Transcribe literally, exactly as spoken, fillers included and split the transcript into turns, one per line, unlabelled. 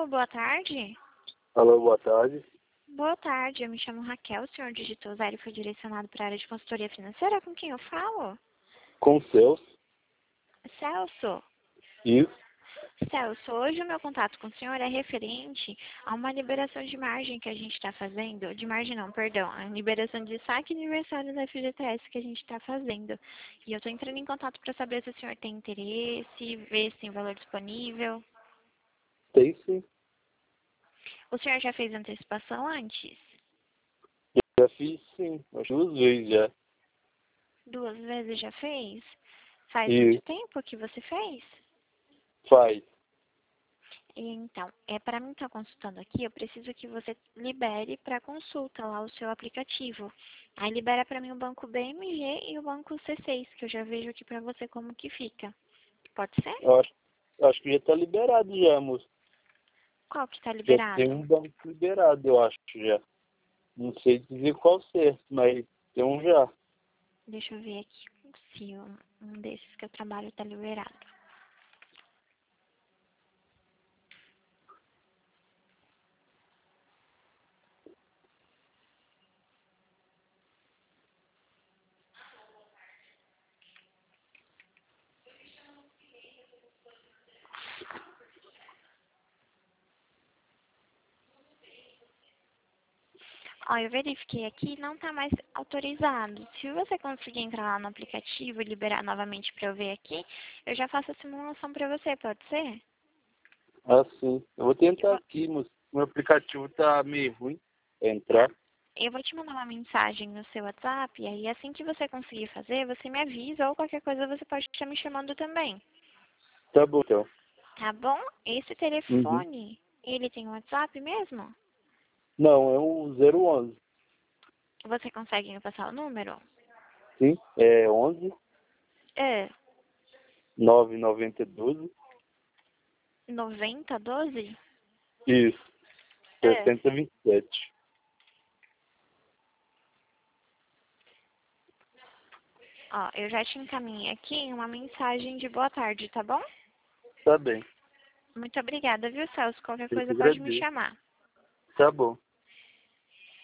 Alô, boa tarde.
Alô, boa tarde.
Boa tarde, eu me chamo Raquel, o senhor digitou zero e foi direcionado para a área de consultoria financeira, com quem eu falo?
Com o Celso.
Celso.
Isso.
Celso, hoje o meu contato com o senhor é referente a uma liberação de margem que a gente está fazendo, de margem não, perdão, a liberação de saque aniversário da F G T S que a gente está fazendo. E eu estou entrando em contato para saber se o senhor tem interesse, ver se tem valor disponível.
Tem sim.
O senhor já fez antecipação antes?
Já fiz sim. Acho duas vezes já.
Duas vezes já fez? Faz muito
E
tempo que você fez?
faz.
Então, é para mim estar consultando aqui, eu preciso que você libere para consulta lá o seu aplicativo. Aí libera para mim o banco B M G e o banco C seis, que eu já vejo aqui para você como que fica. Pode ser?
Eu acho, acho que já tá liberado já, moço.
Qual que está
Já tem
liberado?
um banco liberado, eu acho já. Não sei dizer qual certo, mas tem um já.
Deixa eu ver aqui se um, um desses que eu trabalho está liberado. Ó, eu verifiquei aqui, não está mais autorizado. Se você conseguir entrar lá no aplicativo e liberar novamente para eu ver aqui, eu já faço a simulação para você, pode ser?
Ah, sim. Eu vou
Eu
tentar
vou,
aqui, moço. Meu aplicativo tá meio ruim pra entrar.
eu vou te mandar uma mensagem no seu WhatsApp, e aí assim que você conseguir fazer, você me avisa, ou qualquer coisa você pode estar me chamando também.
Tá bom, então.
Tá bom? Esse
Uhum.
telefone, ele tem WhatsApp mesmo?
Não, é o zero onze.
Você consegue me passar o número?
Sim. É onze
É
nove nove doze.
noventa doze?
Isso.
É.
sessenta vinte e sete.
Ó, eu já te encaminhei aqui uma mensagem de boa tarde, tá bom?
Tá bem.
Muito obrigada, viu, Celso? Qualquer
Eu que
coisa pode me
agradeço.
chamar.
Tá bom.